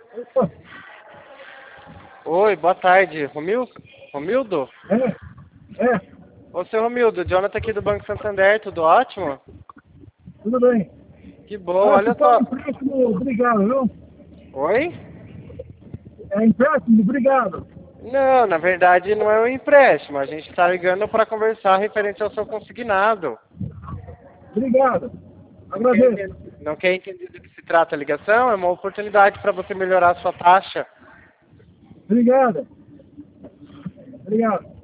Opa, Oi, boa tarde. Romildo? é, Ô, seu Romildo, Jonathan aqui do Banco Santander, tudo ótimo? tudo bem. Que bom, Ah, se olha for só. empréstimo, obrigado, viu? Oi? É empréstimo, obrigado. Não, na verdade não é um empréstimo. A gente está ligando para conversar referente ao seu consignado. Obrigado. Não quer Agradeço. entender, não quer entender do que se trata a ligação? É uma oportunidade para você melhorar a sua taxa. Obrigado. Obrigado.